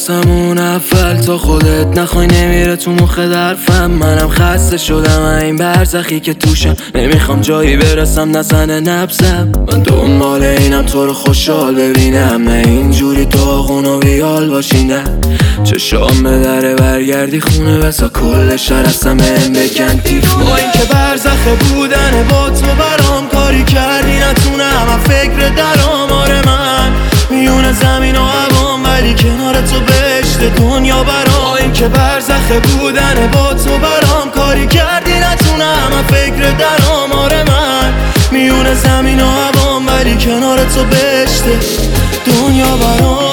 همون اول تا خودت نخوای نمیره تو مخ درفم. منم خسته شدم این برزخی که توشم، نمیخوام جایی برسم نزنه نبزم. من دنبال اینم تو رو خوشحال ببینم، نه اینجوری داغون و بیال باشی. نه چشام به دره برگردی خونه بسا کل شهر هستم بهم بگن تیف. با این که برزخه بودن با تو برام کاری کردی نتونم از فکر درام. آره من میونه زمین و هوام ولی کنار تو بهشت دنیا برام. این که برزخه بودن با تو برام کاری کردی نتونم از فکر درام. آره من میونه زمین و هوام ولی کنار تو بهشت دنیا برام.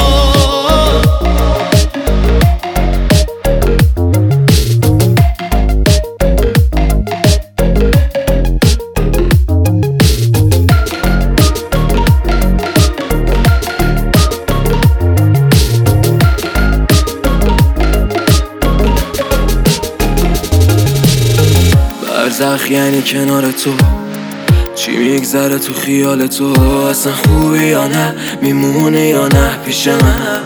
برزخ یعنی کنار تو، چی میگذره تو خیال تو، اصلا خوبی یا نه، میمونه یا نه پیش من.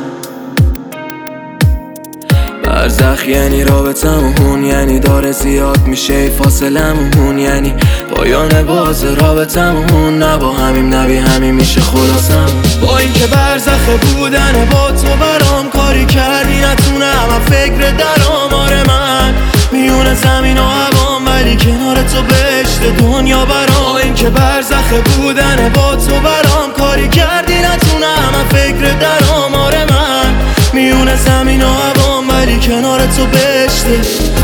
برزخ یعنی رابطمون، یعنی داره زیاد میشه فاصلمون، یعنی پایان باز رابطمون. نه با همیم نبی همین میشه خلاصمون. با این که برزخ بودن با تو برام کاری کردی نتونم از فکر درام. آره من میونه زمین و هوام ولی کنار تو بهشت دنیا برام. این که برزخ بودن با تو برام کاری کردی نتونم از فکر درام. آره من میونه زمین و هوام ولی کنار تو بهشت